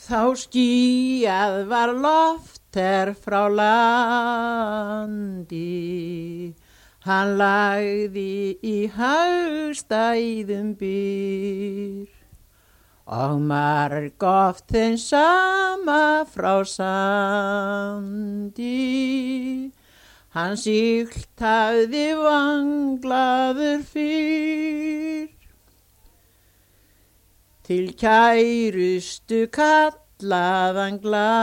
Þá skýjað var loft frá landi, hann lagði í haugstæðum byr. Og marg oft þeim sama frá sandi, hann siglt hafði vanglaður fyrr. Til kærustu kallaðan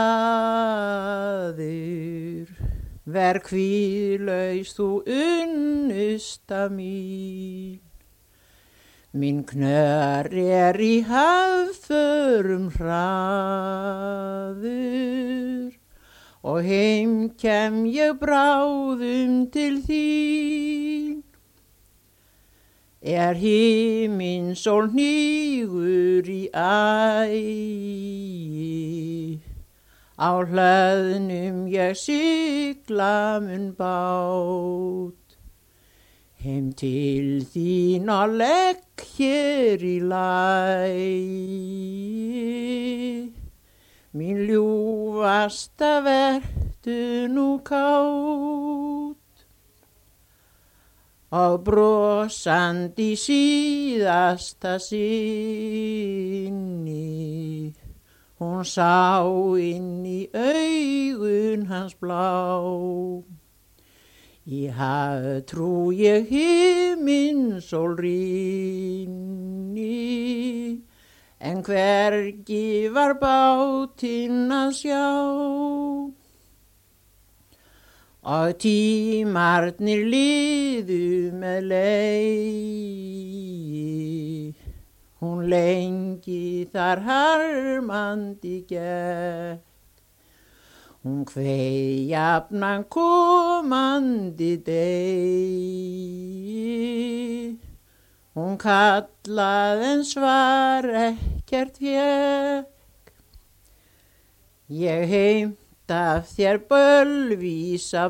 glaður, ver hvílaus þú unnusta mín. Minn knör í hafförum hraður, og heim kem ég bráðum til þín. Himinn-sól hnígur í ægi, á hlöðnum ég sigla mun bát. Heim til þín og legg hér í lagi, mín ljúfasta vertu nú kát. Og brosandi síðasta sinni, hún sá inn í augun hans blá. Í trú ég himinn-sól rýni, en hvergi var bátinn að sjá. Og tímarnir liðu með leið, hún lengi þar harmandi gekk. Hún kveið jafnan komandi degi, hún kallaði en svar ekkert fékk. Ég heimt af þér bölvísa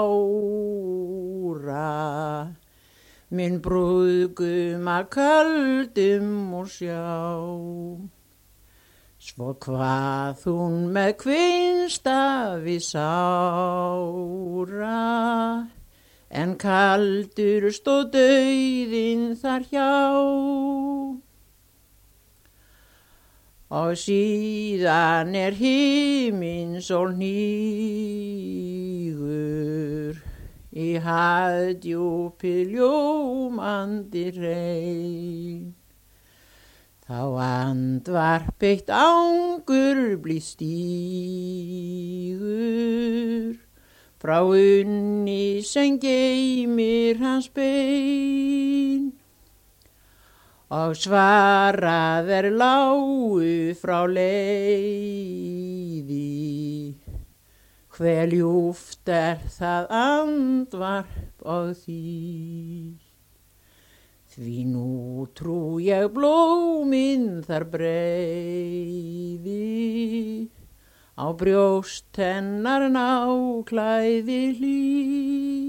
bára, minn brúðgum að köldum úr sjá. Svo hvað hún með kvinstafi sára, en kaldur stóð dauðinn þar hjá. Og síðan himinn-sól hnígur í haðdjúpi ljómandi rein. Þá andvarp eitt angurblíð stígur frá unni sem geymir hans bein. Og svarað lágu frá leiði, hve ljúft það andvarp og því. Því nú trú ég blóminn þar breiði, á brjóst hennar náklæði hlý.